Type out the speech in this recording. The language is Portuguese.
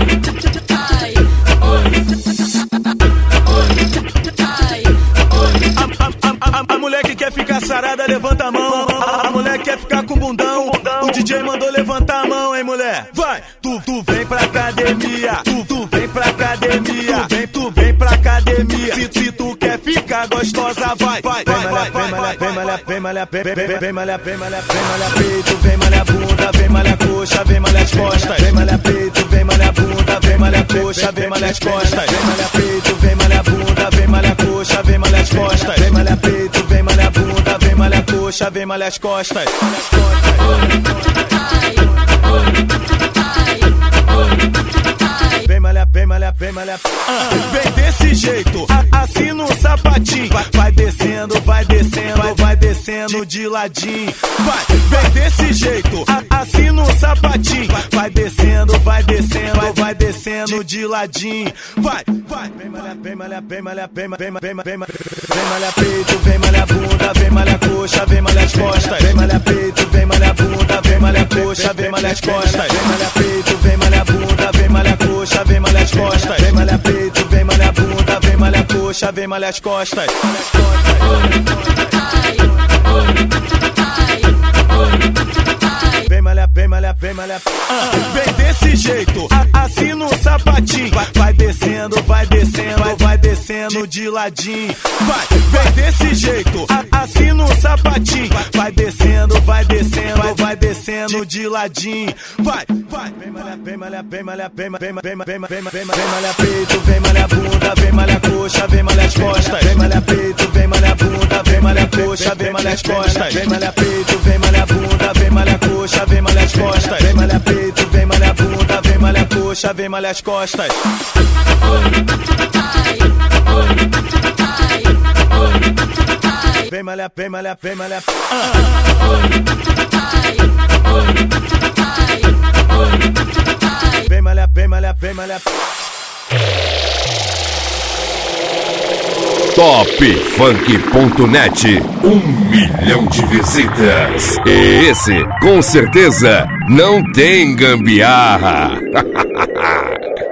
A mulher que quer ficar sarada, levanta a mão. A mulher que quer ficar com bundão, o DJ mandou levantar a mão, hein, mulher? Vai! Tu vem pra academia, tu vem pra academia, tu vem pra academia. Se tu quer ficar gostosa, vai! Vem malhar peito, vem malhar bunda, vem malhar coxa, vem malhar as costas. Vem malhar peito, vem malhar bunda, vem malhar coxa, vem malhar as costas. Vem malhar peito, vem malhar bunda, vem malhar coxa, vem malhar as costas. Vem malhar peito, vem malhar bunda, vem malhar coxa, vem malhar as costas. Vem malhar. Vem desse jeito, assim no sapatinho. Vai descendo, vai descendo, vai descendo de ladinho. Vem desse jeito, assim no sapatinho. Vai descendo, vai descendo, vai descendo de ladinho. Vai. Vem malhar peito, vem malhar bunda, vem malhar coxa, vem malhar as costas. Vem malhar peito, vem malhar bunda, vem malhar coxa, vem malhar as costas. Vem malhar peito, vem malhar bunda, vem malhar coxa, vem malhar as costas. Vem malhar peito, vem malhar bunda, vem malhar coxa, vem malhar as costas. Vem malhar. Vem desse jeito, assim no sapatinho. Vai descendo, vai descendo, vai descendo de ladinho. Vem desse jeito, assim no sapatinho. Vai descendo, vai descendo, vai descendo de ladinho. Vem malhar peito, vem malhar bunda, vem malhar coxa, vem malhar as costas. Vem malhar peito, vem malhar bunda, vem malhar coxa, vem malhar as costas. Vem malhar peito, vem malhar bunda, vem malhar coxa, vem malhar as costas. Vem malhar peito, vem malhar bunda, vem malhar coxa, vem malhar as costas. Vem malhar. Vem malhar. Topfunk.net, 1 milhão de visitas. E esse, com certeza, não tem gambiarra.